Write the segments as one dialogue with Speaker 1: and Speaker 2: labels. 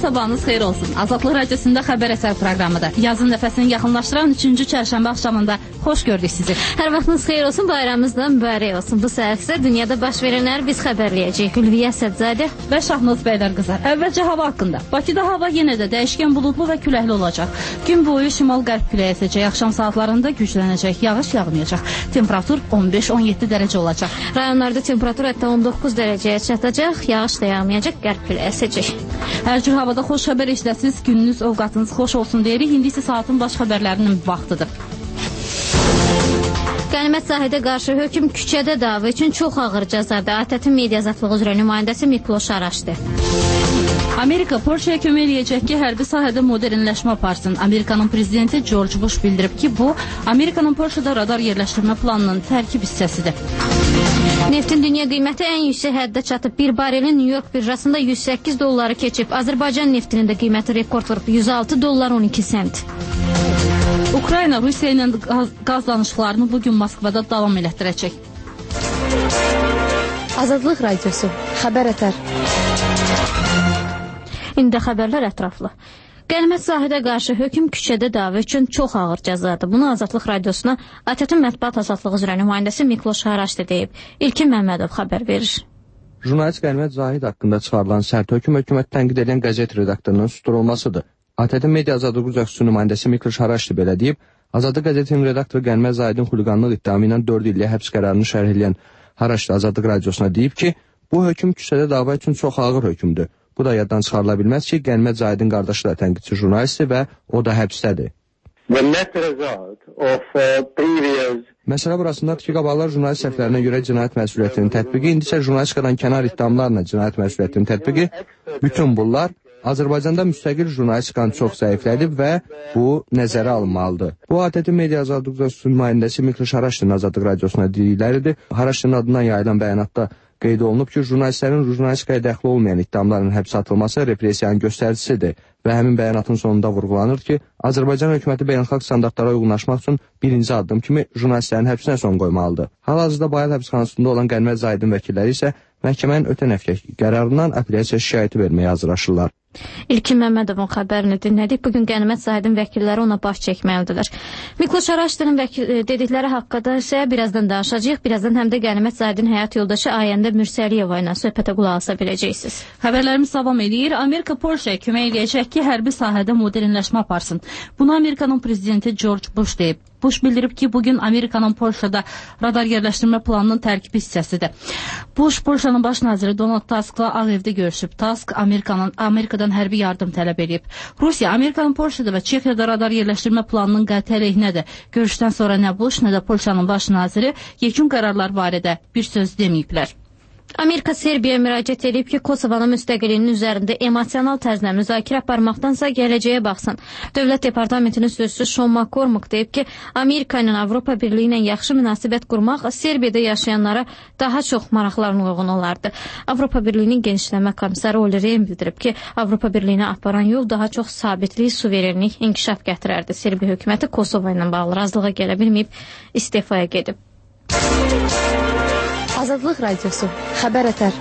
Speaker 1: sabahınız xeyir olsun. Azadlıq Radiosunda xəbər əsər proqramıdır. Yazın nəfəsini yaxınlaşdıran 3-cü çərşənbə axşamında xoş gördük sizi.
Speaker 2: Hər vaxtınız xeyir olsun, bayramınız da mübarək olsun. Bu səhər dünyada baş verənləri biz xəbərləyəcəyik. Gülviyə Səbzadə
Speaker 1: və Şahnaz Bəylər-qızar. Əvvəlcə hava haqqında. Bakıda hava yenə də dəyişkən buludlu və küləkli olacaq. Gün boyu şimal-qərb küləyi əsəcək. Axşam saatlarında güclənəcək. Yağış yağmayacaq. Temperatur 15-17 dərəcə olacaq.
Speaker 2: Rayonlarda temperatur hətta 19 dərəcəyə çatacaq. Yağış da yağmayacaq. Qərb küləyi əsəcək.
Speaker 1: Hər cür havada xoş xəbər eşidəsiniz, gününüz, ovqatınız xoş olsun deyirik. İndi isə saatın baş xəbərlərinin vaxtıdır.
Speaker 2: Qənimət Zahidə qarşı hökm küçədə dava üçün çox ağır cəzadır. ATƏT-in media azadlığı üzrə nümayəndəsi Mikloş Araşdı.
Speaker 1: Amerika Polşaya kömək eləyəcək ki, hərbi sahədə modernləşmə aparsın. Amerikanın prezidenti George Bush bildirib ki, bu, Amerikanın Polşada radar yerləşdirmə planının tərkib hissəsidir.
Speaker 2: Neftin dünya qiyməti ən yüksək həddə çatıb. Bir barelin New York birjasında 108 dolları keçib. Azərbaycan neftinin də qiyməti rekord vurub. 106 dollar 12 sent.
Speaker 1: Ukrayna Rusiya ilə qaz danışıqlarını bugün Moskvada davam elətdirəcək.
Speaker 3: Azadlıq Radiosu, xəbər ətər.
Speaker 2: İndi xəbərlər ətraflı. Qənimət Zahidə qarşı hökm küçədə dava üçün çox ağır cəzadır. Bunu Azadlıq Radiosuna ATƏT-in mətbuat azadlığı üzrə nümayəndəsi Mikloş Araşdı deyib. İlkin Məmmədov xəbər verir.
Speaker 4: Jurnalist Qənimət Zahid haqqında çıxarılan sərt hökm hökumət tənqid edən qəzet redaktorunun susturulmasıdır. ATƏT-in media azadlığı üzrə nümayəndəsi Mikloş Araşdı belə deyib. Azadlıq qəzetinin redaktoru Qənimət Zahidin xuliqanlıq iddiamı ilə 4 illik həbs qərarını şərh edən Araşdı Azadlıq Radiosuna deyib ki, bu hökm küçədə dava üçün çox ağır hökmdür. Bu da yaddan çıxarıla bilməz ki, Qənimət Zahidin qardaşı da tənqidçi jurnalistdir və o da həbsdədir. Məsələ burasındadır ki, qabaqlar jurnalist səhvlərinə görə cinayət məsuliyyətinin tətbiqi, indi isə jurnalistikadan kənar iddiamlarla cinayət məsuliyyətinin tətbiqi, bütün bunlar Azərbaycanda müstəqil jurnalistikanı çox zəiflədib və bu nəzərə alınmalıdır. Bu, ATƏT-in media azadlığı üzrə nümayəndəsi Mikloş Araşdının Azadlıq Radiosuna dedikləridir. Araşdının adından yayılan bəyanatda qeyd olunub ki, jurnalistlərin jurnalistikaya dəxli olmayan iddiamların həbsə atılması repressiyanın göstəricisidir və həmin bəyanatın sonunda vurğulanır ki, Azərbaycan hökuməti beynəlxalq standartlara uyğunlaşmaq üçün birinci addım kimi jurnalistlərin həbsinə son qoymalıdır. Hal-hazırda Bayıl həbsxanasında olan Qənimət Zahidin vəkilləri isə məhkəmənin ötən həftə qərarından apellyasiya şikayəti verməyə hazırlaşırlar.
Speaker 2: İlkin Məmmədovun xəbərini dinlədik. Bugün Qənimət Zahidin vəkilləri ona baş çəkməlidirlər. Mikloş Araşdının dedikləri haqqında isə birazdan danışacağıq. Birazdan həm də Qənimət Zahidin həyat yoldaşı Ayəndə Mürsəliyeva ilə söhbətə qulaq asa biləcəksiniz.
Speaker 1: Xəbərlərimiz davam edir. Amerika Polşaya kömək eləyəcək ki, hərbi sahədə modernləşmə aparsın. Bunu Amerikanın prezidenti George Bush deyib. Bush bildirib ki, bugün Amerikanın Polşada radar yerləşdirmə planının tərkib hissəsidir. Bush, Polşanın baş naziri Donald Tusk'la Ağ Evdə görüşüb. Tusk Amerikadan hərbi yardım tələb edib. Rusiya, Amerikanın Polşada və Çexiyada radar yerləşdirmə planının qəti əleyhinədir. Görüşdən sonra nə Bush, nə də Polşanın baş naziri yekun qərarlar barədə bir söz deməyiblər.
Speaker 2: Amerika Serbiyaya müraciət edib ki, Kosovanın müstəqilliyinin üzərində emosional tərzlə müzakirə aparmaqdansa gələcəyə baxsın. Dövlət Departamentinin sözçüsü Sean McCormick deyib ki, Amerika ilə Avropa Birliyi ilə yaxşı münasibət qurmaq Serbiyada yaşayanlara daha çox maraqlarına uyğun olardı. Avropa Birliyinin genişləmə komissarı Olli Rehn bildirib ki, Avropa Birliyinə aparan yol daha çox sabitlik, suverenlik, inkişaf gətirərdi. Serbiya hökuməti Kosova ilə bağlı razılığa gələ bilməyib istifaya gedib.
Speaker 3: Azadlıq Radiosu, xəbər ətər.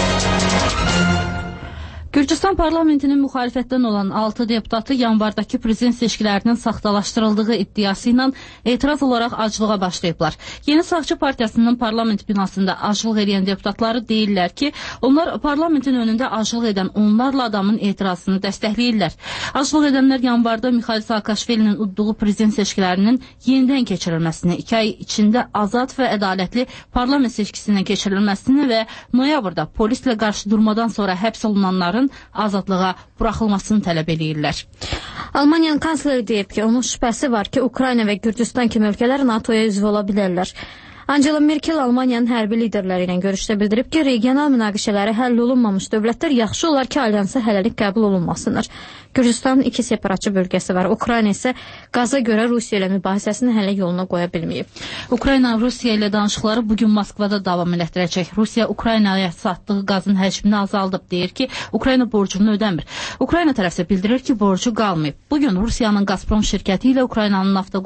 Speaker 1: Gürcüstan parlamentinin müxalifətdən olan 6 deputatı yanvardakı prezident seçkilərinin saxtalaşdırıldığı iddiası ilə etiraz olaraq aclığa başlayıblar. Yeni Sağçı Partiyasının parlament binasında aclıq edən deputatları deyirlər ki, onlar parlamentin önündə aclıq edən onlarla adamın etirazını dəstəkləyirlər. Aclıq edənlər yanvarda Mikhail Saakashvilinin udduğu prezident seçkilərinin yenidən keçirilməsini, 2 ay içində azad və ədalətli parlament seçkisinin keçirilməsini və noyabrda polislə qarşı durmadan sonra həbs olunanların azadlığa buraxılmasını tələb edirlər.
Speaker 2: Almaniyanın kansleri deyib ki, onun şübhəsi var ki, Ukrayna və Gürcüstan kimi ölkələr NATO-ya üzv ola bilərlər. Angela Merkel Almaniyanın hərbi liderləri ilə görüşdə bildirib ki, regional münaqişələri həll olunmamış dövlətlər yaxşı olar ki, alyansa hələlik qəbul olunmasınlar. Gürcüstanın 2 separatçı bölgəsi var. Ukrayna isə qaza görə Rusiya ilə mübahisəsini hələ yoluna qoya bilməyib.
Speaker 1: Ukrayna Rusiya ilə danışıqları bugün Moskvada davam elətdirəcək. Rusiya Ukraynaya satdığı qazın həcmini azaldıb, deyir ki, Ukrayna borcunu ödəmir. Ukrayna tərəfi bildirir ki, borcu qalmayıb. Bugün Rusiyanın Gazprom şirkəti ilə Ukraynanın Naftogaz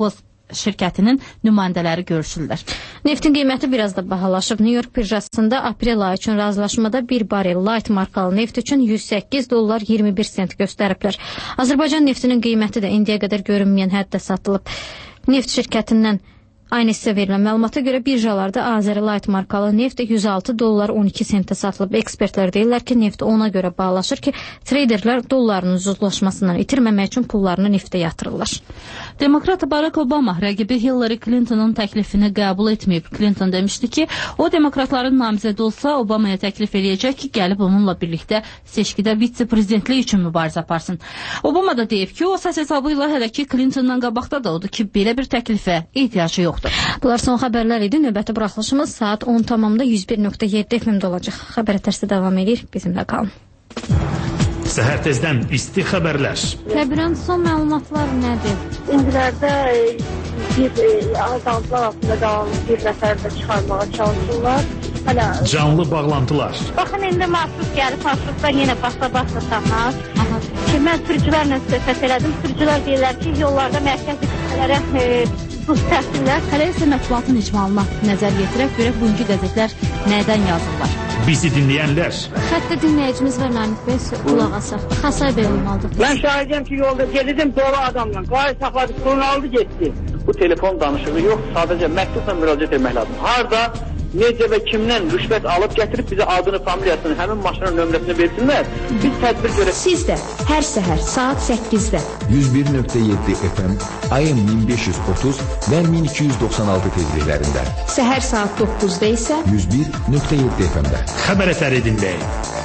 Speaker 1: şirkətinin nümayəndələri görüşürlər.
Speaker 2: Neftin qiyməti biraz da bahalaşıb. New York birjasında aprel ayı üçün razılaşmada bir barel light markalı neft üçün $108.21 göstəriblər. Azərbaycan neftinin qiyməti də indiyə qədər görünməyən həddə satılıb. Neft şirkətindən aynı hissə verilən məlumata görə birjalarda Azeri Light markalı neft $106.12 satılıb. Ekspertlər deyirlər ki, neft ona görə bağlaşır ki, traderlər dolların uzlaşmasından itirməmək üçün pullarını neftə yatırırlar.
Speaker 1: Demokrat Barack Obama rəqibi Hillary Clinton'ın təklifini qəbul etməyib. Clinton demişdi ki, o demokratların namizədi olsa Obamaya təklif eləyəcək ki, gəlib onunla birlikdə seçkidə vitse-prezidentlik üçün mübarizə aparsın. Obama da deyib ki, o səs hesabı ilə hələ ki Clinton'dan qabaqda da odur ki, belə bir təklifə ehtiyacı yoxdur.
Speaker 2: Bunlar son xəbərlər idi. Növbəti buraxılışımız saat 10 tamamda 101.7 FM-də olacaq. Xəbər tərsi davam edir. Bizimlə qalın.
Speaker 5: Səhər tezdən isti xəbərlər.
Speaker 2: Kəbirən son məlumatlar nədir?
Speaker 6: İndilərdə azaltılar altında qalan bir nəfər də çıxarmağa çalışırlar.
Speaker 5: Canlı bağlantılar.
Speaker 6: Baxın, indi marşrut gəlib, marşrutdan yenə basa-basa tapmaz. Ki, mən sürücülərlə söhbət elədim. Sürücülər deyirlər ki, yollarda mərkəzi küçələrə buz təhsillər.
Speaker 1: Hələ isə mətbuatın icmalına nəzər yetirək, görək bugünkü qəzetlər nədən yazırlar.
Speaker 5: Bizi dinləyənlər.
Speaker 2: Xəttə dinləyicimiz var Namik Bəy, qulaq asaq. Xəsər belə olmalıdır.
Speaker 7: Mən şahidəm ki, yolda gedirdim dolu adamla. Qayı saxladı, sorun aldı, getdi. Bu telefon danışığı yox, sadəcə məktubla müraciət etmək lazım. Harda, necə və kimdən rüşvət alıb gətirib bizə adını, familiyasını, həmin maşının nömrəsini versinlər. Biz tədbir görək.
Speaker 8: Siz də hər səhər saat 8-də
Speaker 9: 101.7 FM, AM 1530 və 1296 tezliklərində.
Speaker 8: Səhər saat 9-da isə
Speaker 9: 101.7 FM-də.
Speaker 5: Xəbər əsəri dinləyin.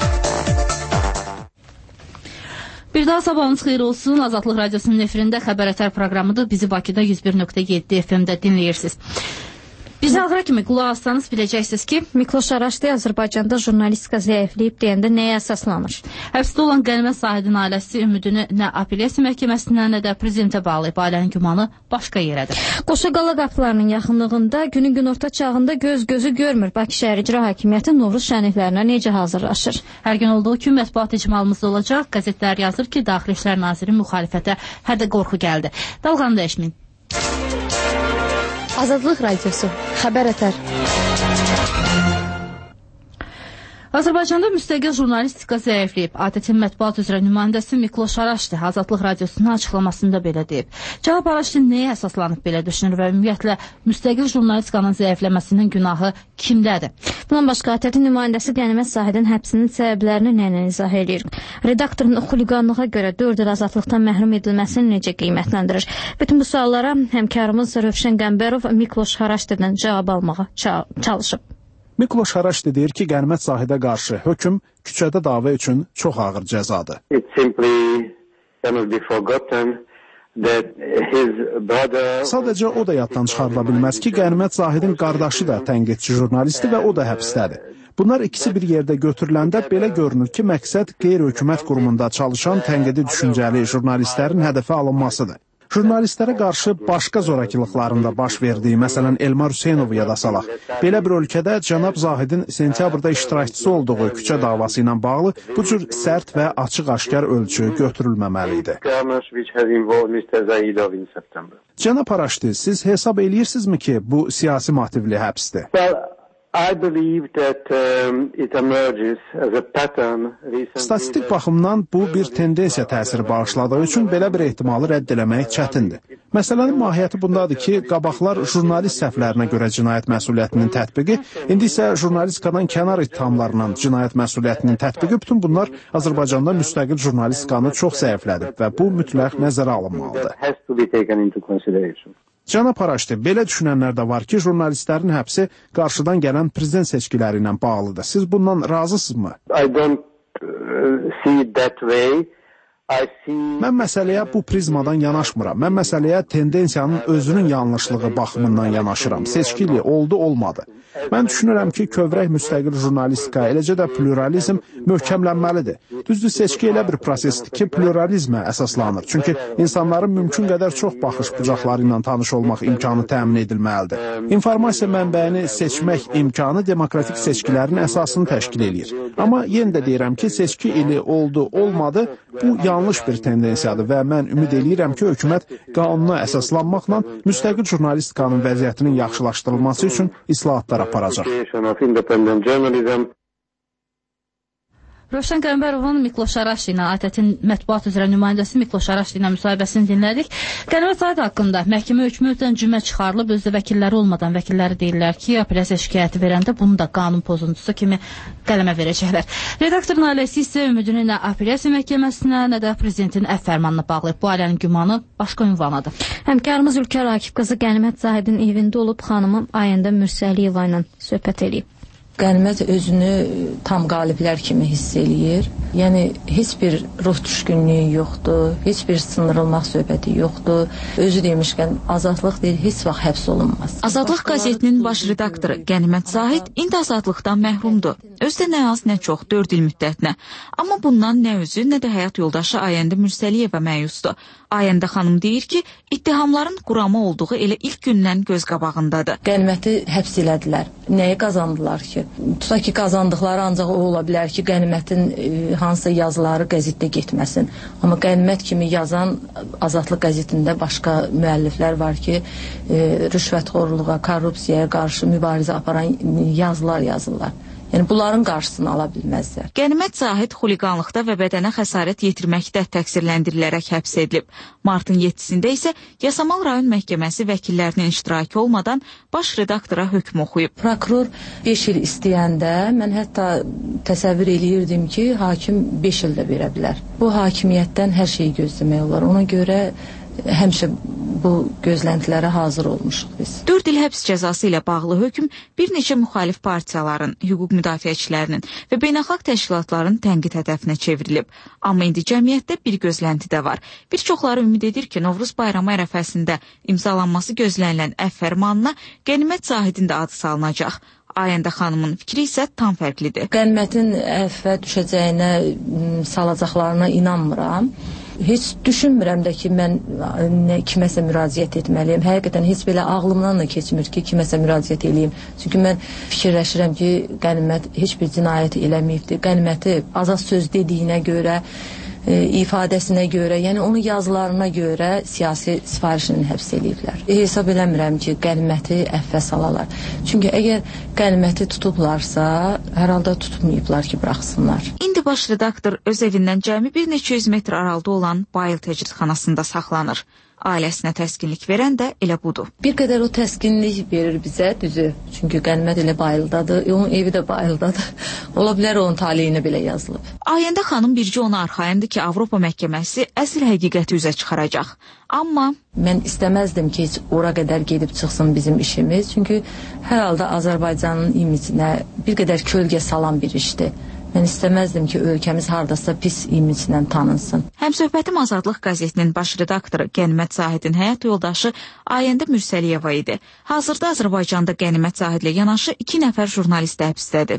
Speaker 1: Bir daha sabahınız xeyir olsun. Azadlıq Radiosunun efirində Xəbər Ətər proqramıdır. Bizi Bakıda 101.7 FM-də dinləyirsiniz. Bizi ağıra kimi qulaq assanız biləcəksiniz ki,
Speaker 2: Mikloş Araşdi Azərbaycanda jurnalistika zəifləyib deyəndə nəyə əsaslanır?
Speaker 1: Həbsdə olan Qənimət Zahidin ailəsi ümidini nə apellyasiya məhkəməsinə, nə də prezidentə bağlayıb. Ailənin gümanı başqa yerədir.
Speaker 2: Qoşaqala qapılarının yaxınlığında günün günorta çağında göz-gözü görmür. Bakı şəhər icra hakimiyyəti Novruz şənliklərinə necə hazırlaşır?
Speaker 1: Hər gün olduğu kimi mətbuat icmalımızda olacaq. Qəzetlər yazır ki, Daxili İşlər Naziri müxalifətə hədə qorxu gəldi. Dalğanı dəyişməyin.
Speaker 3: Azadlıq Radiosu, Xəbər Ətər.
Speaker 1: Azərbaycanda müstəqil jurnalistika zəifləyib. ATƏT-in mətbuat üzrə nümayəndəsi Mikloş Araşdi Azadlıq Radiosunun açıqlamasında belə deyib. Cənab Araşdi nəyə əsaslanıb belə düşünür və ümumiyyətlə müstəqil jurnalistikanın zəifləməsinin günahı kimdədir?
Speaker 2: Bundan başqa ATƏT-in nümayəndəsi Qənimət Zahidin həbsinin səbəblərini nə izah edir? Redaktorun xuliqanlığa görə 4 il azadlıqdan məhrum edilməsini necə qiymətləndirir? Bütün bu suallara həmkarımız Rövşən Qəmbərov Mikloş Araşdidən cavab almağa çalışıb.
Speaker 10: Mikloş Araşdi deyir ki, Qənimət Zahidə qarşı hökm küçədə dava üçün çox ağır cəzadır. Sadəcə o da yaddan çıxarıla bilməz ki, Qənimət Zahidin qardaşı da tənqidçi jurnalisti və o da həbsdədir. Bunlar ikisi bir yerdə götürüləndə belə görünür ki, məqsəd qeyri-hökumət qurumunda çalışan tənqidi düşüncəli jurnalistlərin hədəfə alınmasıdır. Jurnalistlərə qarşı başqa zorakılıqlarında baş verdiyi, məsələn, Elmar Hüseynovu yada salaq. Belə bir ölkədə cənab Zahidin sentyabrda iştirakçısı olduğu küçə davası ilə bağlı bu cür sərt və açıq-aşkar ölçü götürülməməli idi. Cənab Araşdi, siz hesab eləyirsinizmi ki, bu siyasi motivli həbsdir? Statistik baxımdan bu bir tendensiya təsiri bağışladığı üçün belə bir ehtimalı rədd eləmək çətindir. Məsələnin mahiyyəti bundadır ki, qabaqlar jurnalist səhvlərinə görə cinayət məsuliyyətinin tətbiqi, indi isə jurnalistikadan kənar ittihamlarından cinayət məsuliyyətinin tətbiqi, bütün bunlar Azərbaycanda müstəqil jurnalistikanı çox zəiflədib və bu mütləq nəzərə alınmalıdır. Cənab Araşdi, belə düşünənlər də var ki, jurnalistlərin həbsi qarşıdan gələn prezident seçkiləri ilə bağlıdır. Siz bundan razısınızmı? Mən məsələyə bu prizmadan yanaşmıram. Mən məsələyə tendensiyanın özünün yanlışlığı baxımından yanaşıram. Seçkili oldu, olmadı. Mən düşünürəm ki, kövrək müstəqil jurnalistika, eləcə də pluralizm möhkəmlənməlidir. Düzdür, seçki elə bir prosesdir ki, pluralizmə əsaslanır. Çünki insanların mümkün qədər çox baxış bucaqları ilə tanış olmaq imkanı təmin edilməlidir. İnformasiya mənbəyini seçmək imkanı demokratik seçkilərin əsasını təşkil edir. Amma yenə də deyirəm ki, seçki ili oldu, olmadı, bu yanlış yanlış bir tendensiyadır və mən ümid eləyirəm ki, hökumət qanuna əsaslanmaqla müstəqil jurnalistikanın vəziyyətinin yaxşılaşdırılması üçün islahatlar aparacaq.
Speaker 1: Rövşən Qəmbərovun Mikloş Araşli ilə ATƏT-in mətbuat üzrə nümayəndəsi Mikloş Araşli ilə müsahibəsini dinlədik. Qənimət Zahid haqqında məhkəmə hökmü ötən cümə çıxarılıb, özdə vəkilləri olmadan vəkilləri deyirlər ki, apellyasiya şikayəti verəndə bunu da qanun pozuntusu kimi qələmə verəcəklər. Redaktorun ailəsi isə ümidini nə apellyasiya məhkəməsinə, nə də prezidentin əfv fərmanına bağlayıb. Bu ailənin gümanı başqa ünvanadır.
Speaker 2: Həmkarımız Ülkər Akif qızı Qənimət Zahidin evində olub xanımı Ayəndə Mürsəliyeva ilə söhbət eləyib.
Speaker 11: Qənimət özünü tam qaliblər kimi hiss eləyir. Yəni, heç bir ruh düşkünlüyü yoxdur, heç bir sındırılmaq söhbəti yoxdur. Özü demişkən, azadlıq deyil, heç vaxt həbs olunmaz.
Speaker 12: Azadlıq qəzetinin baş redaktoru Qənimət Zahid indi azadlıqdan məhrumdur. Özdə nə az, nə çox, 4 il müddətinə. Amma bundan nə özü, nə də həyat yoldaşı Ayəndə Mürsəliyeva məyusdur. Ayəndə xanım deyir ki, ittihamların qurama olduğu elə ilk gündən göz qabağındadır.
Speaker 11: Qəniməti həbs elədilər. Nəyi qazandılar ki? Tutaq ki, qazandıqları ancaq o ola bilər ki, Qənimətin hansısa yazıları qəzetdə getməsin. Amma Qənimət kimi yazan Azadlıq qəzetində başqa müəlliflər var ki, rüşvətxorluğa, korrupsiyaya qarşı mübarizə aparan yazılar yazırlar. Yəni, bunların qarşısını ala bilməzlər.
Speaker 12: Qənimət Zahid xuliqanlıqda və bədənə xəsarət yetirməkdə təqsirləndirilərək həbs edilib. Martın 7-sində isə Yasamal rayon məhkəməsi vəkillərinin iştirakı olmadan baş redaktora hökm oxuyub.
Speaker 11: Prokuror 5 il istəyəndə mən hətta təsəvvür eləyirdim ki, hakim 5 ildə verə bilər. Bu hakimiyyətdən hər şeyi gözləmək olar. Ona görə həmişə bu gözləntilərə hazır olmuşuq biz.
Speaker 12: 4 il həbs cəzası ilə bağlı hökm bir neçə müxalif partiyaların, hüquq müdafiəçilərinin və beynəlxalq təşkilatların tənqid hədəfinə çevrilib. Amma indi cəmiyyətdə bir gözlənti də var. Bir çoxları ümid edir ki, Novruz bayramı ərəfəsində imzalanması gözlənilən əfv fərmanına Qənimət Zahidin də adı salınacaq. Ayəndə xanımın fikri isə tam fərqlidir.
Speaker 11: Qənimətin əfvə düşəcəyinə, salacaqlarına inanmıram. Heç düşünmürəm də ki, mən kiməsə müraciət etməliyim. Həqiqətən heç belə ağlımdan da keçmir ki, kiməsə müraciət edeyim. Çünki mən fikirləşirəm ki, Qənimət heç bir cinayət eləməyibdir. Qəniməti azad söz dediyinə görə, ifadəsinə görə, yəni onun yazılarına görə siyasi sifarişini həbs ediblər. Hesab eləmirəm ki, Qəniməti əfvə salalar. Çünki əgər Qəniməti tutublarsa, hər halda tutmayıblar ki, buraxsınlar.
Speaker 12: İndi baş redaktor öz evindən cəmi bir neçə yüz metr aralıda olan Bayıl təcridxanasında saxlanır. Ailəsinə təskinlik verən də elə budur.
Speaker 11: Bir qədər o təskinlik verir bizə, düzü. Çünki Qənimət elə Bayıldadır, onun evi də Bayıldadır. Ola bilər onun taleyinə belə yazılıb.
Speaker 12: Ayəndə xanım bircə ona arxayındır ki, Avropa məhkəməsi əsl həqiqəti üzə çıxaracaq. Amma
Speaker 11: mən istəməzdim ki, heç ora qədər gedib çıxsın bizim işimiz. Çünki hər halda Azərbaycanın imicinə bir qədər kölgə salan bir işdir. Mən istəməzdim ki, ölkəmiz hardasa pis imiclə tanınsın.
Speaker 12: Həmsöhbətim Azadlıq qəzetinin baş redaktoru Qənimət Zahidin həyat yoldaşı Ayəndə Mürsəliyeva idi. Hazırda Azərbaycanda Qənimət Zahidlə yanaşı 2 nəfər jurnalist həbsdədir.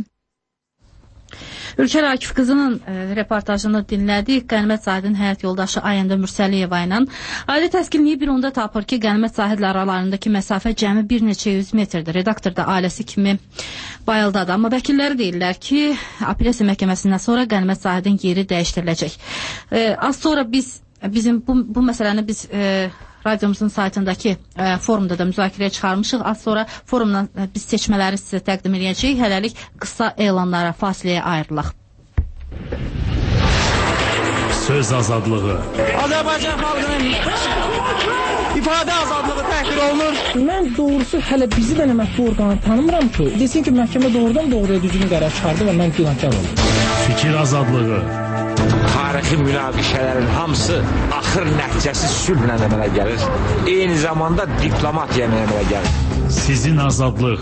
Speaker 1: Ülkər Akif qızının reportajını dinlədik. Qənimət Zahidin həyat yoldaşı Ayəndə Mürsəliyeva ilə. Ailə təskinliyi bir onda tapır ki, Qənimət Zahidlə aralarındakı məsafə cəmi bir neçə yüz metrdir. Redaktor da ailəsi kimi Bayıldadır. Amma vəkilləri deyirlər ki, apellyasiya məhkəməsindən sonra Qənimət Zahidin yeri dəyişdiriləcək. Az sonra bizim bu məsələni biz radiomuzun saytındakı forumda da müzakirəyə çıxarmışıq. Az sonra forumdan biz seçmələri sizə təqdim edəcəyik. Hələlik qısa elanlara, fasiləyə ayrılaq.
Speaker 5: Söz azadlığı.
Speaker 13: Azərbaycan xalqının ifadə azadlığı təhqir olunur. Mən doğrusu hələ bizi də mətbu orqanı tanımıram ki, desin ki, məhkəmə doğrudan doğruya düzgün qərar çıxardı və mən günahkar oldum.
Speaker 5: Fikir azadlığı.
Speaker 14: Tarixi münaqişələrin hamısı axır nəticəsi sülhlə əmələ gəlir. Eyni zamanda diplomatiya əmələ gəlir.
Speaker 5: Sizin azadlıq.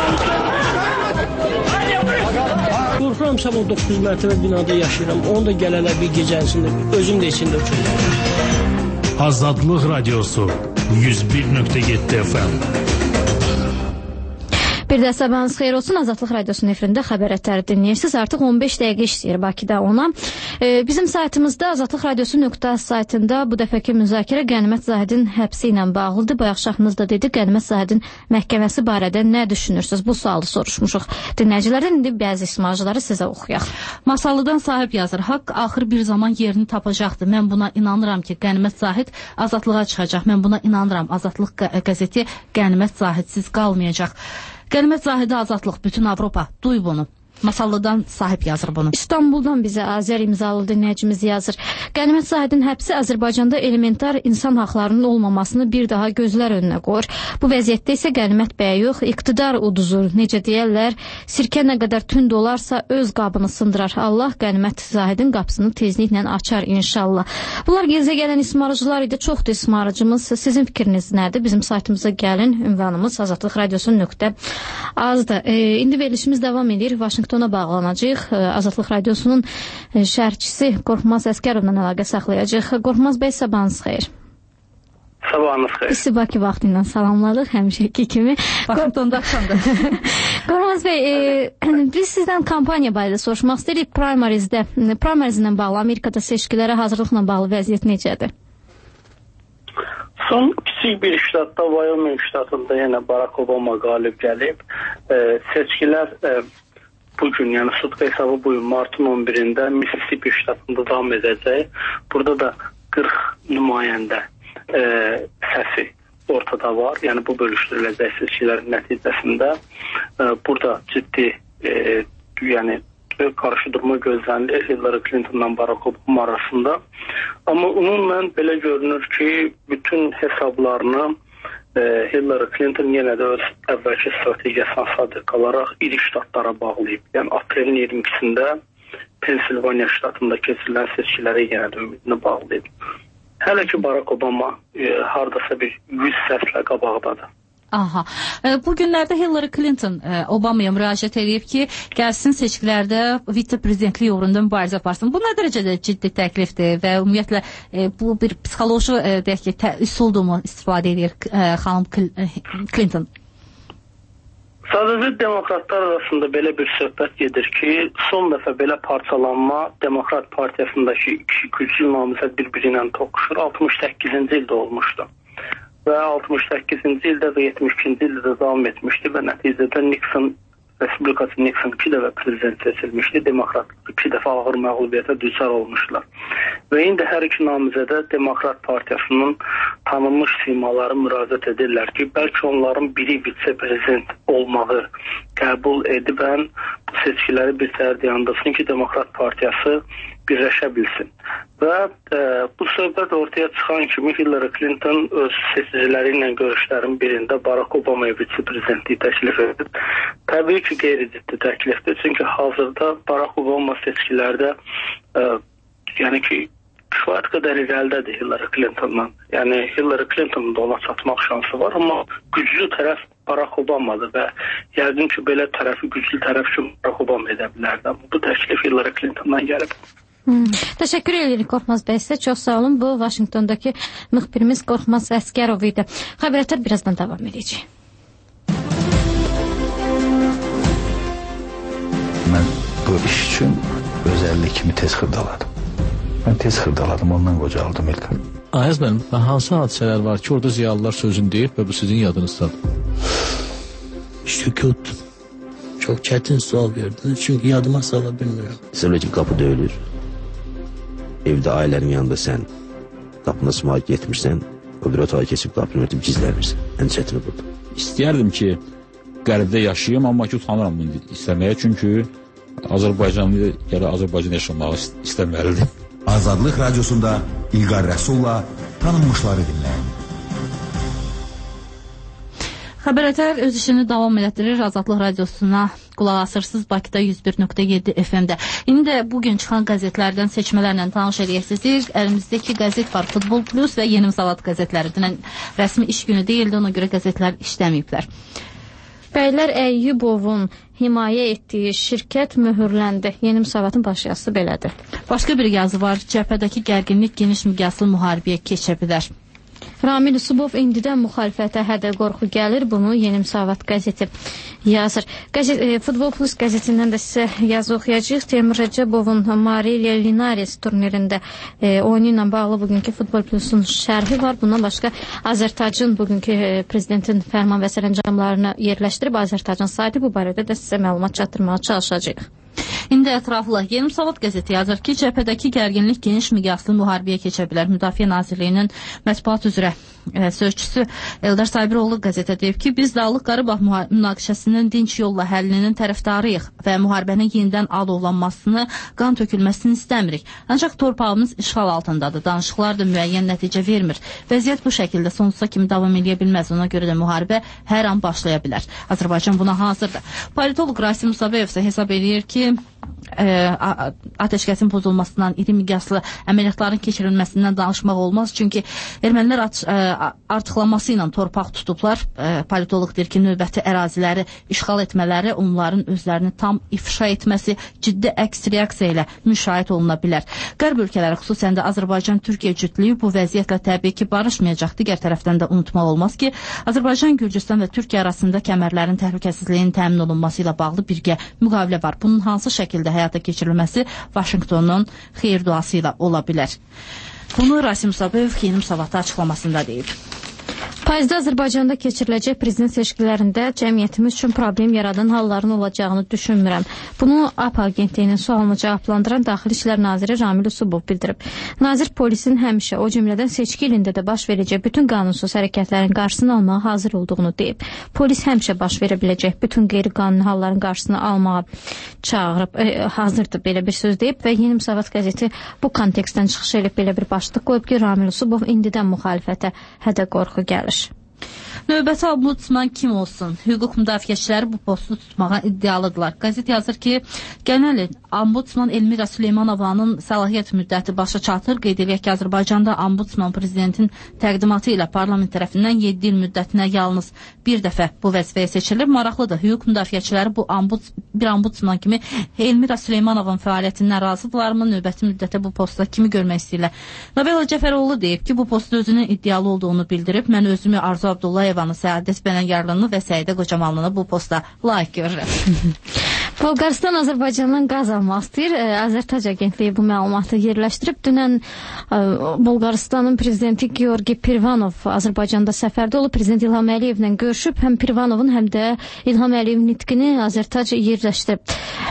Speaker 13: Qorxuram, sabah 9 mərtəbə binada yaşayıram. Onu da gələlər bir gecəsində, özüm də içində uçurum.
Speaker 5: Azadlıq radiosu 101.7 FM.
Speaker 2: Bir də sabahınız xeyir olsun. Azadlıq Radiosunun efirində xəbər ətəri dinləyirsiniz. Artıq 15 dəqiqə işləyir Bakıda ona. Bizim saytımızda azadlıqradiosu.saytında bu dəfəki müzakirə Qənimət Zahidin həbsi ilə bağlıdır. Bayaq Şaxınız da dedi, Qənimət Zahidin məhkəməsi barədə nə düşünürsünüz? Bu sualı soruşmuşuq dinləyicilərdən. İndi bəzi ismarcıları sizə oxuyaq.
Speaker 1: Masallıdan sahib yazır. Haqq axır bir zaman yerini tapacaqdır. Mən buna inanıram ki, Qənimət Zahid azadlığa çıxacaq. Mən buna inanıram. Azadlıq qəzeti Qənimət Zahidsiz qalmayacaq. Qənimət Zahidi azadlıq, bütün Avropa, duy bunu. Masallıdan sahib yazır bunu.
Speaker 2: İstanbuldan bizə Azər imzalı dinləyicimiz yazır. Qənimət Zahidin həbsi Azərbaycanda elementar insan haqlarının olmamasını bir daha gözlər önünə qoyur. Bu vəziyyətdə isə Qənimət bəy yox, iqtidar uduzur. Necə deyərlər, sirkə nə qədər tünd olarsa öz qabını sındırar. Allah Qənimət Zahidin qapısını tezliklə açar inşallah. Bunlar gezə gələn ismarıcılar idi. Çoxdur ismarıcımız. Sizin fikriniz nədir? Bizim saytımıza gəlin. Ünvanımız azadlıqradiosu.azdır. İndi verilişimiz davam edir. Vaşinqtona bağlanacaq. Azadlıq Radiosunun şərhçisi Qorxmaz Əskərovla əlaqə saxlayacaq. Qorxmaz bəy, sabahınız xeyir.
Speaker 15: Sabahınız xeyir.
Speaker 2: Bizi Bakı vaxtından salamladıq həmişəki kimi.
Speaker 1: Vaxtında axşamdır.
Speaker 2: Qorxmaz bəy, biz sizdən kampaniya barədə soruşmaq istəyirik. Primarizlə bağlı, Amerikada seçkilərə hazırlıqla bağlı vəziyyət necədir?
Speaker 15: Son kiçik bir ştatda, Wyoming ştatında yenə Barack Obama qalib gəlib. Seçkilər bugün, yəni sutka hesabı bugün martın 11-də Mississippi ştatında davam edəcək. Burada da 40 nümayəndə səsi ortada var. Yəni bu bölüşdürüləcək seçkilərin nəticəsində burada ciddi yəni qarşıdurma gözlənilir Hillary Clinton'la Barack Obama arasında. Amma ümumən belə görünür ki, bütün hesablarını Hillary Clinton yenə də öz əvvəlki strategiyasına sadiq qalaraq iri ştatlara bağlayıb. Yəni aprelin 22-sində Pensilvaniya ştatında keçirilən seçkilərə yenə də ümidini bağlayıb. Hələ ki Barack Obama hardasa bir 100 səslə qabaqdadır.
Speaker 1: Aha. Bu günlərdə Hillary Clinton Obamaya müraciət edib ki, gəlsin seçkilərdə vitse-prezidentlik uğrunda mübarizə aparsın. Bu nə dərəcədə ciddi təklifdir və ümumiyyətlə bu bir psixoloji deyək ki, üsuldurmu istifadə edir xanım Clinton?
Speaker 15: Sadəcə demokratlar arasında belə bir söhbət gedir ki, son dəfə belə parçalanma Demokrat Partiyasındakı iki güclü namizəd bir-biri ilə toqquşur. 68-ci ildə olmuşdu. Və 68-ci ildə və 72-ci ildə də davam etmişdi və nəticədə Nixon, Respublikası Nixon 2 dəfə prezident seçilmişdi. Demokratlar 2 dəfə ağır məğlubiyyətə düçar olmuşlar. Və indi hər iki namizədə Demokrat Partiyasının tanınmış simaları müraciət edirlər ki, bəlkə onların biri vitse-prezident olmağı qəbul edibən bu seçkiləri bir təhər dayandırsın ki, Demokrat Partiyası birləşə bilsin. Və bu söhbət ortaya çıxan kimi Hillary Clinton öz seçiciləri ilə görüşlərin birində Barack Obama'ya vitse-prezidentliyi təklif edib. Təbii ki, qeyri-ciddi təklifdir. Çünki hazırda Barack Obama seçkilərdə yəni ki, kifayət qədər irəlidədir Hillary Clinton'dan. Yəni Hillary Clinton'ın da ona çatmaq şansı var, amma güclü tərəf Barack Obama'dır və yəqin ki, belə tərəfi güclü tərəf üçün Barack Obama edə bilərdi. Bu təklif Hillary Clinton'dan gəlib.
Speaker 2: Təşəkkür edirik Qorxmaz bəy sizə. Çox sağ olun. Bu Vaşinqtondakı müxbirimiz Qorxmaz Əskərov idi. Xəbərətlər birazdan davam edəcək.
Speaker 16: Mən bu iş üçün özəllik kimi tez xırdaladım. Mən tez xırdaladım, ondan qocaldım İlkan.
Speaker 17: Ayaz mənim, hansı hadisələr var ki, orada ziyalılar sözünü deyib və bu sizin yadınızdadır?
Speaker 18: Sükut. Çok çetin sual verdin. Çünkü yadıma sala bilmiyorum.
Speaker 19: Sonra ki qapı döyülür. Evdə ailənin yanında sən qapına sımaq getmirsən, o bir otağa keçib qapını örtüb gizlənirsən. Ən çətini budur.
Speaker 17: İstəyərdim ki, qərbdə yaşayayım, amma ki, utanıram bunu istəməyə. Çünki Azərbaycanlı gələ Azərbaycan yaşamağı istəməlidir.
Speaker 9: Azadlıq Radiosunda İlqar Rəsulla tanınmışları dinləyin.
Speaker 1: Xəbərətər öz işini davam elətdirir. Azadlıq Radiosuna qulaq asırsınız Bakıda 101.7 FM-də. İndi də bugün çıxan qəzetlərdən seçmələrlə tanış edəcəksiniz. Əlimizdəki qəzet var Futbol Plus və Yeni Müsavat qəzetləri. Dünən rəsmi iş günü deyildi, ona görə qəzetlər işləməyiblər.
Speaker 2: Bəylər Əyyubovun himayə etdiyi şirkət möhürləndi. Yeni Müsavatın baş yazısı belədir.
Speaker 1: Başqa bir yazı var. Cəbhədəki gərginlik geniş miqyaslı müharibəyə keçə bilər.
Speaker 2: Ramil Usubov indidən müxalifətə hədə qorxu gəlir. Bunu Yeni Müsavat qəzeti yazır. Futbol Plus qəzetindən də sizə yazı oxuyacağıq. Teymur Rəcəbovun Marilia Linares turnirində oyunu ilə bağlı bugünkü Futbol Plusun şərhi var. Bundan başqa Azərtacın bugünkü prezidentin fərman və sərəncamlarını yerləşdirib Azərtacın saiti bu barədə də sizə məlumat çatdırmağa çalışacağıq.
Speaker 1: İndi ətraflı Yeni Müsavat qəzeti yazır ki, cəbhədəki gərginlik geniş miqyaslı müharibəyə keçə bilər. Müdafiə Nazirliyinin mətbuat üzrə sözçüsü Eldar Sabiroğlu qəzetə deyib ki, biz Dağlıq Qarabağ münaqişəsinin dinç yolla həllinin tərəfdarıyıq və müharibənin yenidən alovlanmasını, qan tökülməsini istəmirik. Ancaq torpağımız işğal altındadır. Danışıqlar da müəyyən nəticə vermir. Vəziyyət bu şəkildə sonsuza kimi davam edə bilməz. Ona görə də müharibə hər an başlaya bilər. Azərbaycan buna hazırdır. Politolog Rasim Musabeyev isə hesab edir ki, ateşkəsin pozulmasından, iri miqyaslı əməliyyatların keçirilməsindən danışmaq olmaz. Çünki ermənilər artıqlaması ilə torpaq tutublar. Politolog deyir ki, növbəti əraziləri işğal etmələri, onların özlərini tam ifşa etməsi ciddi əks reaksiya ilə müşahidə oluna bilər. Qərb ölkələri, xüsusən də Azərbaycan-Türkiyə cütlüyü bu vəziyyətlə təbii ki, barışmayacaq. Digər tərəfdən də unutmaq olmaz ki, Azərbaycan, Gürcüstan və Türkiyə arasında kəmərlərin təhlükəsizliyinin təmin olunması ilə bağlı birgə müqavilə var. Bunun hansı şəkildə həyata keçirilməsi Vaşinqtonun xeyir duası ilə ola bilər. Bunu Rasim Musabeyev Yeni Müsavatda açıqlamasında deyib.
Speaker 2: Payızda Azərbaycanda keçiriləcək prezident seçkilərində cəmiyyətimiz üçün problem yaradan halların olacağını düşünmürəm. Bunu AP agentliyinin sualını cavablandıran Daxili İşlər Naziri Ramil Usubov bildirib. Nazir polisin həmişə, o cümlədən seçki ilində də baş verəcək bütün qanunsuz hərəkətlərin qarşısını almağa hazır olduğunu deyib. Polis həmişə baş verə biləcək bütün qeyri-qanuni halların qarşısını almağa çağırıb, hazırdır belə bir söz deyib və Yeni Müsavat qəzeti bu kontekstdən çıxış edib belə bir başlıq qoyub ki, Ramil Usubov indidən müxalifətə hədə qorxu gəlir.
Speaker 1: Növbəti ombudsman kim olsun? Hüquq müdafiəçiləri bu postu tutmağa iddialıdırlar. Qəzet yazır ki, genel ombudsman Elmira Süleymanovanın səlahiyyət müddəti başa çatır. Qeyd edək ki, Azərbaycanda ombudsman prezidentin təqdimatı ilə parlament tərəfindən 7 il müddətinə yalnız bir dəfə bu vəzifəyə seçilir. Maraqlıdır, hüquq müdafiəçiləri bir ombudsman kimi Elmira Süleymanovun fəaliyyətindən razıdırlarmı? Növbəti müddətə bu postda kimi görmək istəyirlər? Nabela Cəfəroğlu deyib ki, bu postda özünün iddialı olduğunu bildirib. Mən özümü Arzu Abdullayevanı, Səadət Bənəngərlini və Səidə Qocamalını bu posta layiq görürəm.
Speaker 2: Bolqarıstan Azərbaycandan qaz almaq istəyir. Azərtac agentliyi bu məlumatı yerləşdirib. Dünən Bolqarıstanın prezidenti Georgi Pirvanov Azərbaycanda səfərdə olub. Prezident İlham Əliyevlə görüşüb. Həm Pirvanovun, həm də İlham Əliyevin nitqini Azərtac yerləşdirib.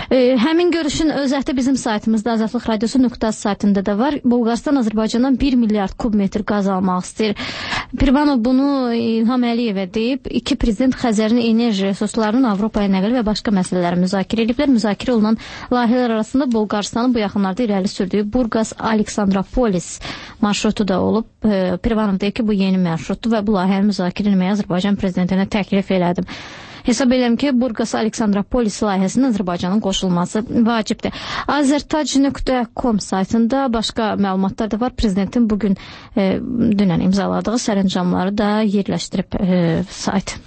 Speaker 2: Həmin görüşün özəti bizim saytımızda Azadlıq Radiosu.az saytında da var. Bolqarıstan Azərbaycandan 1 milyard kubmetr qaz almaq istəyir. Pirvanov bunu İlham Əliyevə deyib. İki prezident Xəzərin enerji resurslarının Avropaya nəqli və başqa məsələləri müzakirə ediblər. Müzakirə olunan layihələr arasında Bolqarıstanın bu yaxınlarda irəli sürdüyü Burqas-Aleksandropolis marşrutu da olub. Pirvanov deyir ki, bu yeni marşrutdur və bu layihəni müzakirə etməyə Azərbaycan prezidentinə təklif elədim. Hesab edirəm ki, Burqas-Aleksandropolis layihəsinin Azərbaycanın qoşulması vacibdir. Azertac.com saytında başqa məlumatlar da var. Prezidentin bugün dünən imzaladığı sərəncamları da yerləşdirib sayt.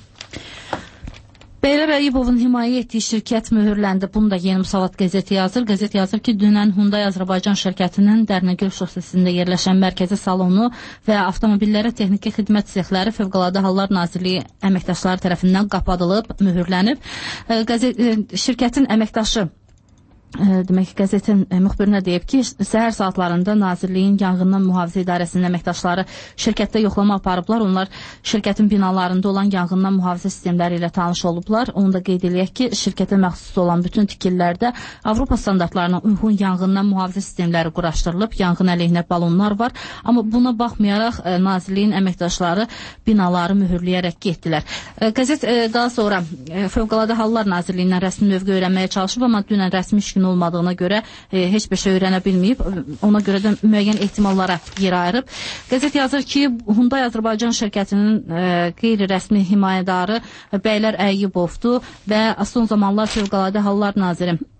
Speaker 1: Beylər Əyibovun himayə etdiyi şirkət mühürləndi. Bunu da Yeni Müsavat qəzeti yazır. Qəzet yazır ki, dünən Hyundai Azərbaycan şirkətinin Dərnəgül şosesində yerləşən mərkəzi salonu və avtomobillərə texniki xidmət sexləri Fövqəladə Hallar Nazirliyi əməkdaşları tərəfindən qapadılıb, mühürlənib. Şirkətin əməkdaşı demək ki, qəzetin müxbirinə deyib ki, səhər saatlarında Nazirliyin Yanğından Mühafizə İdarəsinin əməkdaşları şirkətdə yoxlama aparıblar. Onlar şirkətin binalarında olan yanğından mühafizə sistemləri ilə tanış olublar. Onu da qeyd eləyək ki, şirkətə məxsus olan bütün tikillərdə Avropa standartlarına uyğun yanğından mühafizə sistemləri quraşdırılıb. Yanğın əleyhinə balonlar var. Amma buna baxmayaraq Nazirliyin əməkdaşları binaları mühürləyərək getdilər. Qəzet daha sonra Fövqəladə Hallar Nazirliyindən rəsmi mövqe öyrənməyə çalışıb, amma dünən rəsmi işin olmadığına görə heç bir şey öyrənə bilməyib. Ona görə də müəyyən ehtimallara yer ayırıb. Qəzet yazır ki, Hyundai Azərbaycan şirkətinin qeyri-rəsmi himayədarı Beylər Əyyubovdur və son zamanlar Fövqəladə Hallar Naziri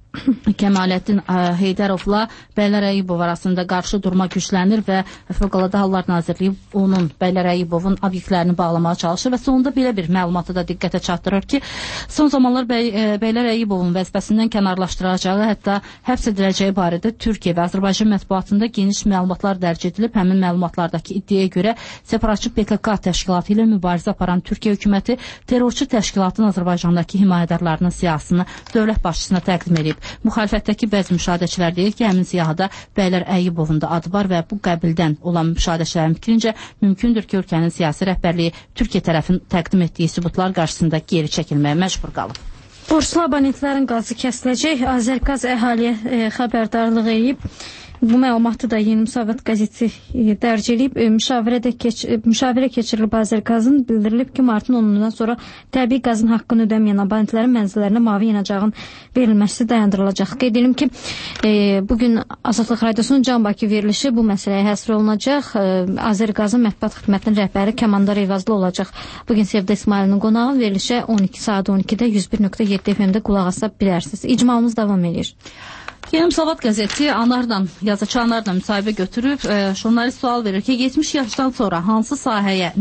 Speaker 1: Kəmaləddin Heydarovla Bəylər Əyyubov arasında qarşı durma güclənir və Fövqəladə Hallar Nazirliyi onun, Bəylər Əyyubovun obyektlərini bağlamağa çalışır və sonunda belə bir məlumatı da diqqətə çatdırır ki, son zamanlar Bəylər Əyyubovun vəzifəsindən kənarlaşdıracağı, hətta həbs ediləcəyi barədə Türkiyə və Azərbaycan mətbuatında geniş məlumatlar dərc edilib. Həmin məlumatlardakı iddiaya görə separatçı PKK təşkilatı ilə mübarizə aparan Türkiyə hökuməti terrorçu təşkilatın Azərbaycandakı himayədarlarının siyahısını dövlət başçısına təqdim edib. Müxalifətdəki bəzi müşahidəçilər deyir ki, həmin siyahıda Bəylər Əyyubovun da adı var və bu qəbildən olan müşahidəçilərin fikrincə mümkündür ki, ölkənin siyasi rəhbərliyi Türkiyə tərəfin təqdim etdiyi sübutlar qarşısında geri çəkilməyə məcbur qalıb.
Speaker 2: Borclu abonentlərin qazı kəsiləcək. Azərqaz əhaliyə xəbərdarlıq edib. Bu məlumatı da Yeni Müsavat qəzeti dərc edib. Müşavirə keçirilib Azərqazın. Bildirilib ki, martın 10-undan sonra təbii qazın haqqını ödəməyən abonentlərin mənzillərinə mavi yanacağın verilməsi dayandırılacaq. Qeyd edelim ki, bugün Azadlıq Radiosunun Can Bakı verilişi bu məsələyə həsr olunacaq. Azərqazın mətbuat xidmətinin rəhbəri Kəmandar Eyvazlı olacaq. Bugün Sevda İsmailin qonağı verilişə 12 saat 12-də 101.7 FM-də qulaq asa bilərsiniz. İcmalımız davam edir.
Speaker 1: Yeni Müsavat qəzeti yazıçı Anarla müsahibə götürüb, jurnalist sual verir ki, 70 yaşdan sonra hansı sahəyə,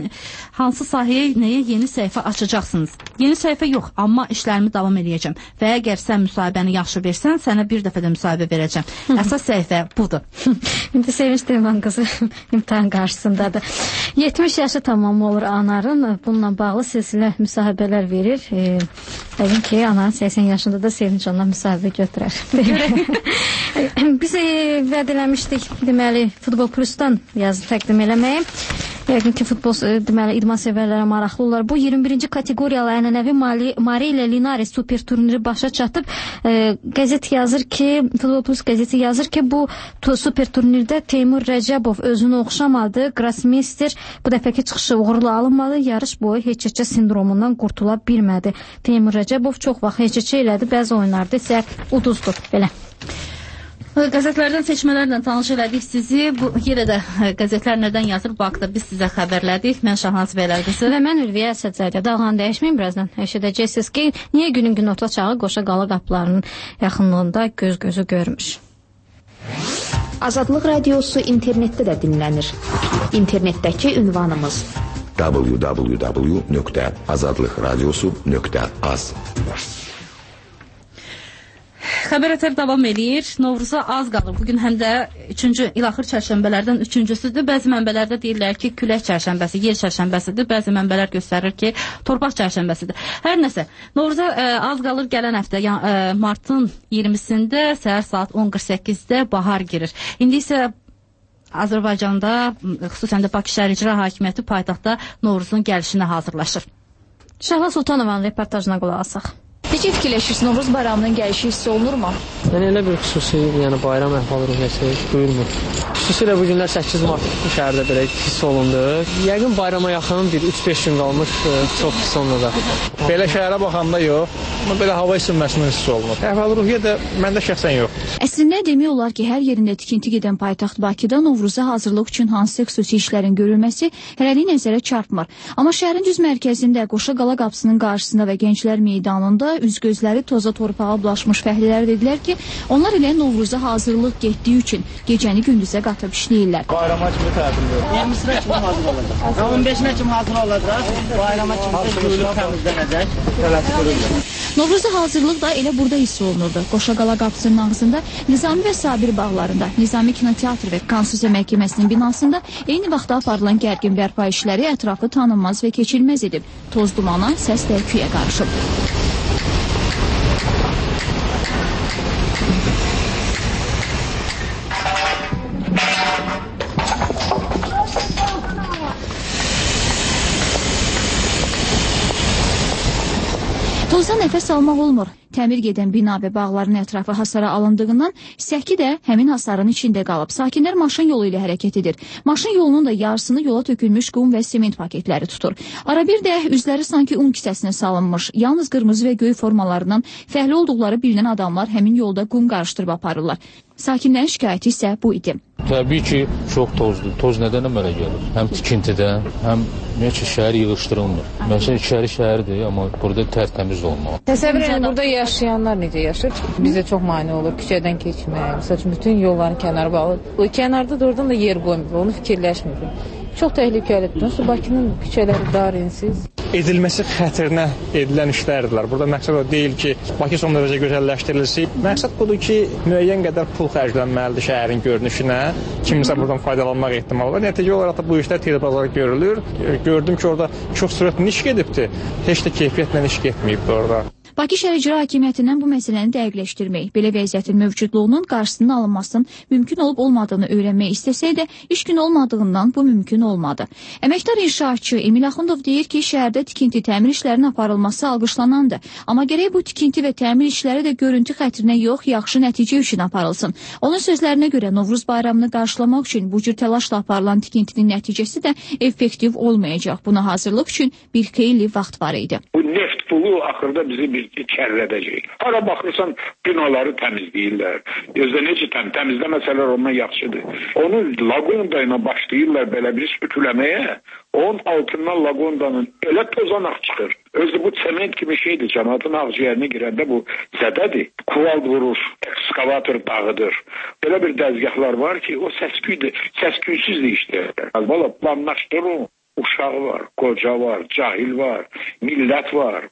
Speaker 1: nəyə yeni səhifə açacaqsınız? Yeni səhifə yox, amma işlərimi davam edəcəm və əgər sən müsahibəni yaxşı versən, sənə bir dəfə də müsahibə verəcəm. Əsas səhifə budur.
Speaker 2: İndi Sevinç Deyman qızı imtahan qarşısındadır. 70 yaşı tamam olur Anarın, bununla bağlı silsilə müsahibələr verir. Təbii ki, Anarın 80 yaşında da Sevinç ondan müsahibə götürər. Biz vəd eləmişdik, deməli, Futbol Plus'dan yazı təqdim eləməyi. Yəqin ki, futbol deməli, idman sevərlərə maraqlı olar. Bu 21-ci kateqoriyalı ənənəvi Mari ilə Linares super turniri başa çatıb. Qəzet yazır ki, Futbol Plus qəzeti yazır ki, bu super turnirdə Teymur Rəcəbov özünü oxşamadı. Grossmeister bu dəfəki çıxışı uğurlu alınmadı. Yarış boyu HÇÇ sindromundan qurtula bilmədi. Teymur Rəcəbov çox vaxt HÇÇ elədi, bəzi oyunlarda isə uduzdu. Belə.
Speaker 1: Qəzetlərdən seçmələrlə tanış elədik sizi. Yenə də qəzetlər nədən yazır? Bu haqda biz sizə xəbərlədik. Mən Şahnaz Bəylərqızı
Speaker 2: və mən Ülviyə Əsədzadə. Dalğanı dəyişməyin, birazdan eşidəcəksiniz ki, niyə günün orta çağı Qoşa Qala qapılarının yaxınlığında göz-gözü görmüş.
Speaker 8: Azadlıq Radiosu internetdə də dinlənir. İnternetdəki ünvanımız
Speaker 9: www.azadlıqradiosu.az.
Speaker 1: Xəbər ətər davam edir. Novruza az qalır. Bugün həm də ilaxır çərşənbələrdən üçüncüsüdür. Bəzi mənbələrdə deyirlər ki, külək çərşənbəsi, yer çərşənbəsidir. Bəzi mənbələr göstərir ki, torpaq çərşənbəsidir. Hər nəsə, Novruza az qalır. Gələn həftə martın 20-sində səhər saat 10:48-də bahar girir. İndi isə Azərbaycanda, xüsusən də Bakı Şəhər İcra Hakimiyyəti paytaxtda Novruzun gəlişinə hazırlaşır.
Speaker 2: Şəhla Sultanovanın reportajına qulaq asaq.
Speaker 20: Necə fikirləşirsiniz, Novruz bayramının gəlişi hiss olunurmu?
Speaker 21: Yəni elə bir xüsusi bayram əhval-ruhiyyəsi duyulmur. Xüsusilə bu günlər 8 mart bu şəhərdə belə hiss olundu. Yəqin bayrama yaxın bir 3-5 gün qalmış, çox hiss olunacaq. Belə şəhərə baxanda yox, amma belə hava isinməsinin hiss olunur. Əhval-ruhiyyə də məndə şəxsən yox.
Speaker 20: Əslində demək olar ki, hər yerində tikinti gedən paytaxt Bakıda Novruza hazırlıq üçün hansısa xüsusi işlərin görülməsi hələlik nəzərə çarpmır. Amma şəhərin düz mərkəzində Qoşa Qala qapısının qarşısında və Gənclər meydanında üz-gözləri toza torpağa bulaşmış fəhlilər dedilər ki, onlar ilə Novruza hazırlıq getdiyi üçün gecəni gündüzə qatıb işləyirlər.
Speaker 22: Bayrama kimi tətildir. 20-sinə kimi hazır olacaq. 15-nə kimi hazır olacaq. Bayrama kimi duyulub təmizlənəcək.
Speaker 20: Novruza hazırlıq da elə burada hiss olunurdu. Qoşa Qala qapısının ağzında Nizami və Sabir bağlarında, Nizami Kinoteatr və Konstitusiya Məhkəməsinin binasında eyni vaxtda aparılan gərgin bərpa işləri ətrafı tanınmaz və keçilməz edib. Toz dumana, səs də küyə qarışıb. Tozda nəfəs almaq olmur. Təmir gedən bina və bağların ətrafı hasara alındığından səki də həmin hasarın içində qalıb. Sakinlər maşın yolu ilə hərəkət edir. Maşın yolunun da yarısını yola tökülmüş qum və sement paketləri tutur. Arabir də üzləri sanki un kisəsinə salınmış, yalnız qırmızı və göy formalarından fəhli olduqları bilinən adamlar həmin yolda qum qarışdırıb aparırlar. Sakinlərin şikayəti isə bu idi.
Speaker 4: Təbii ki, çox tozdur. Toz nədən əmələ gəlir? Həm tikintidən, həm ümumiyyətlə şəhər yığışdırılmır. Məsələn, İçəri şəhərdir, amma burada tərtəmiz olmalı.
Speaker 6: Təsəvvür edin, burada yaşayanlar necə yaşır? Bizə çox mane olur küçədən keçmək. Məsələn, bütün yolların kənarı bağlı. O kənarda doğrudan da yer qoymur, onu fikirləşmir. Çox təhlükəlidir. Bakının küçələri dar, ensiz.
Speaker 13: Edilməsi xətrinə edilən işlərdirlər. Burada məqsəd o deyil ki, Bakı son dərəcə gözəlləşdirilsin. Məqsəd budur ki, müəyyən qədər pul xərclənməlidir şəhərin görünüşünə. Kimsə buradan faydalanmaq ehtimalı var. Nəticə olaraq da bu işlər tez bazar görülür. Gördüm ki, orada çox sürətli iş gedibdir. Heç də keyfiyyətlə iş getməyibdir orada.
Speaker 20: Bakı Şəhər İcra Hakimiyyətindən bu məsələni dəqiqləşdirmək, belə vəziyyətin mövcudluğunun qarşısının alınmasının mümkün olub-olmadığını öyrənmək istəsək də, iş gün olmadığından bu mümkün olmadı. Əməkdar inşaatçı Emil Axundov deyir ki, şəhərdə tikinti təmir işlərinin aparılması alqışlanandır. Amma gərək bu tikinti və təmir işləri də görüntü xətrinə yox, yaxşı nəticə üçün aparılsın. Onun sözlərinə görə Novruz bayramını qarşılamaq üçün bu cür təlaşla aparılan tikintinin nəticəsi də effektiv olmayacaq. Buna hazırlıq üçün bir xeyli vaxt var idi.
Speaker 23: Bu neft pulu axırda bizi bir kərrədəcək. Hara baxırsan binaları təmizləyirlər. Özdə necə təmizləməsələr ondan yaxşıdır. Onu laqonda ilə başlayırlar belə bir ütüləməyə. Onun altından laqondanın elə tozanaq çıxır. Özü bu sement kimi şeydir. Cəmaatın ağciyərinə girəndə bu zədədir. Kuval vurur, ekskavator dağıdır. Belə bir dəzgahlar var ki, o səsküydür. Səsküysüzdür işte. Valla planlaşdırın. Uşaq var, qoca var, cahil var, millət var.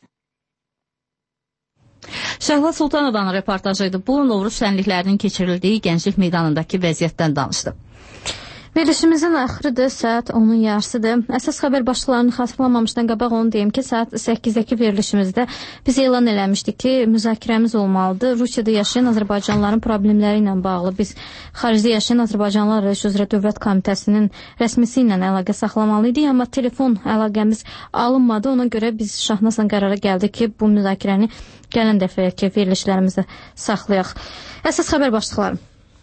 Speaker 1: Şəhla Sultanovanın reportajı idi. Bu, Novruz şənliklərinin keçirildiyi Gənclik meydanındakı vəziyyətdən danışdı.
Speaker 2: Verilişimizin axırıdır, saat 10-un yarısıdır. Əsas xəbər başlıqlarını xatırlamamışdan qabaq onu deyim ki, saat 8-dəki verilişimizdə biz elan eləmişdik ki, müzakirəmiz olmalıdır. Rusiyada yaşayan Azərbaycanlıların problemləri ilə bağlı biz xaricdə yaşayan Azərbaycanlılar İş üzrə Dövlət Komitəsinin rəsmisi ilə əlaqə saxlamalıydı, amma telefon əlaqəmiz alınmadı. Ona görə biz Şahnazla qərara gəldik ki, bu müzakirəni gələn dəfəki verilişlərimizdə saxlayaq. Əsas xəbər başlıqları.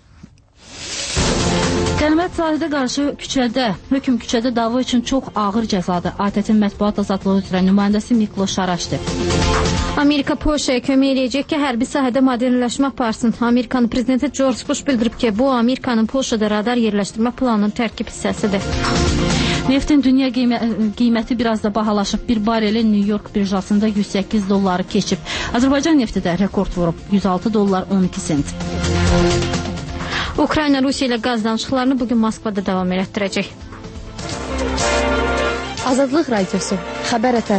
Speaker 1: Qənimət sahidə qarşı hökm küçədə dava üçün çox ağır cəzadır. ATƏT-in mətbuat azadlığı üzrə nümayəndəsi Miklo Şaraşdir.
Speaker 2: Amerika Polşaya kömək eləyəcək ki, hərbi sahədə modernləşmə aparsın. Amerikanın prezidenti George Bush bildirib ki, bu Amerikanın Polşada radar yerləşdirmə planının tərkib hissəsidir.
Speaker 1: Neftin dünya qiyməti biraz da bahalaşıb. Bir bareli New York birjasında $108 keçib. Azərbaycan nefti də rekord vurub. $106.12 sent.
Speaker 2: Ukrayna Rusiya ilə qaz danışıqlarını bugün Moskvada davam elətdirəcək.
Speaker 3: Azadlıq Radiosu, xəbər ətər.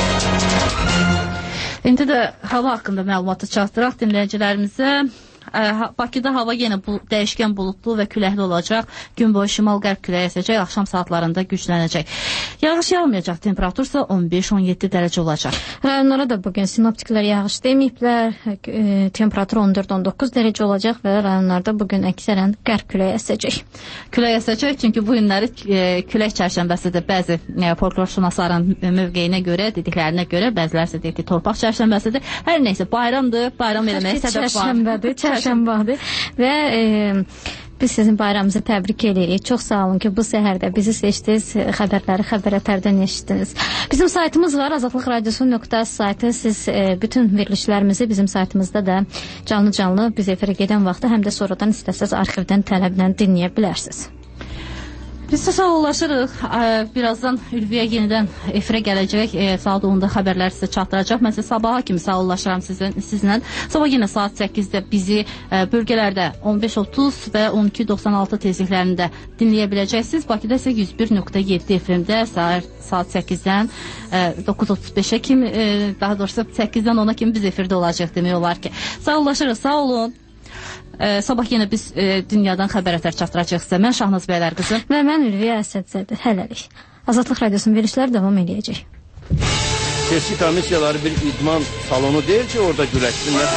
Speaker 1: İndi də hava haqqında məlumatı çatdıraq dinləyicilərimizə. Bakıda hava yenə dəyişkən bulutlu və küləkli olacaq. Gün boyu şimal-qərb küləyi əsəcək, axşam saatlarında güclənəcək. Yağış yağmayacaq, temperatur isə 15-17 dərəcə olacaq.
Speaker 2: Rayonlara da bugün sinoptiklər yağış deməyiblər. Temperatur 14-19 dərəcə olacaq və rayonlarda bugün əksərən qərb küləyi əsəcək.
Speaker 1: Külək əsəcək, çünki bu günləri külək çərşənbəsidir. Bəzi folklorşünasların mövqeyinə görə, dediklərinə görə, bəziləri isə deyir ki, torpaq çərşənbəsidir. Hər neysə, bayramdır, bayram eləməyə səbəb var.
Speaker 2: Çərşənbədir və biz sizin bayramınızı təbrik edirik. Çox sağ olun ki, bu səhərdə bizi seçdiniz, xəbərləri Xəbər Ətərdən eşitdiniz. Bizim saytımız var, azadlıqradiosu.az saytı. Siz bütün verilişlərimizi bizim saytımızda da canlı biz efirə gedən vaxtda həm də sonradan istəsəz arxivdən tələblə dinləyə bilərsiniz.
Speaker 1: Biz də sağollaşırıq. Birazdan Ülviyə yenidən efirə gələcək. Saat 10-da xəbərlər sizə çatdıracaq. Mən sizə sabaha kimi sağollaşıram sizlə. Sabah yenə saat 8-də bizi bölgələrdə 15.30 və 12.96 tezliklərində dinləyə biləcəksiniz. Bakıda isə 101.7 FM-də saat 8-dən 9.35-ə kimi, daha doğrusu 8-dən 10-a kimi biz efirdə olacaq demək olar ki. Sağollaşırıq, sağ olun. Sabah yenə biz dünyadan xəbər ətər çatdıracaq sizə. Mən Şahnaz Bəylər qızı.
Speaker 2: Və mən Ülviyə Əsədzədə. Hələlik. Azadlıq Radiosunun verilişləri davam edəcək.
Speaker 24: Seçki komissiyaları bir idman salonu deyil ki, orada güləşsinlər.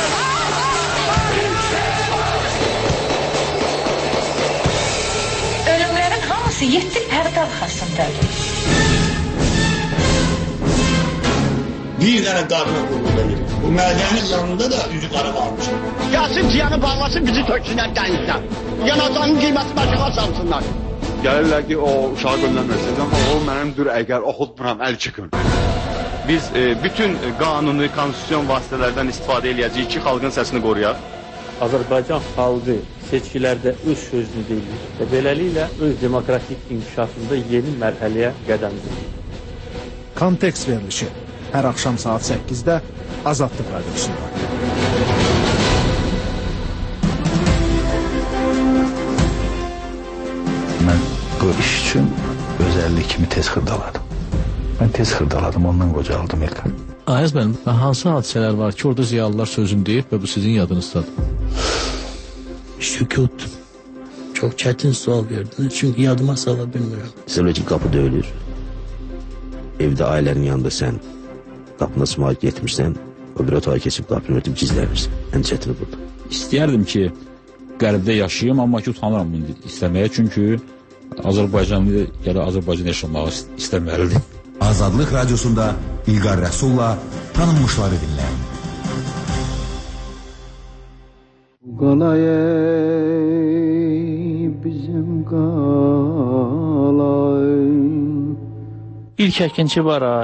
Speaker 25: Ölümlərin hamısı 7 pərdə arxasındadır.
Speaker 26: Bir dənə qarına qurulur. Bu mədənin yanında da üzü qara varmış.
Speaker 27: Gəlsin ciyanı bağlasın, bizi töksünlər dənizdən. Yanacağının qiyməti başıqa salsınlar.
Speaker 28: Gəlirlər ki, o uşağı göndərmərsiniz, amma o mənimdir, əgər oxutmuram, əl çıxın. Biz bütün qanuni, konstitusyon vasitələrdən istifadə eləyəcəyik ki, xalqın səsini qoruyaq.
Speaker 5: Azərbaycan xalqı seçkilərdə öz sözünü deyir və beləliklə öz demokratik inkişafında yeni mərhələyə qədəm qoyur.
Speaker 7: Kontekst verilişi hər axşam saat 8-də Azadlıq Radiosunda.
Speaker 9: Mən bu iş üçün özəllik kimi tez xırdaladım. Mən tez xırdaladım, ondan qocaldım İlqar.
Speaker 10: Ayaz mənim, hansı hadisələr var ki, orada ziyalılar sözünü deyib və bu sizin yadınızdadır?
Speaker 18: Sükut. Çok çetin sual verdin. Çünkü yadıma sala bilmiyorum.
Speaker 19: Psikolojik kapı döyülür. Evdə ailənin yanında sən qapına sımaq getmirsən, o bir otağa keçib qapını örtüb gizlənirsən. Ən çətini burada.
Speaker 17: İstəyərdim ki, qərbdə yaşayım, amma ki, utanıram bunu istəməyə. Çünki Azərbaycanlı gələ Azərbaycan yaşamağı istəməlidir.
Speaker 9: Azadlıq Radiosunda İlqar Rəsulla tanınmışları dinləyin.
Speaker 11: Qalay bizim qalay.
Speaker 21: İlk əkinçi var ha.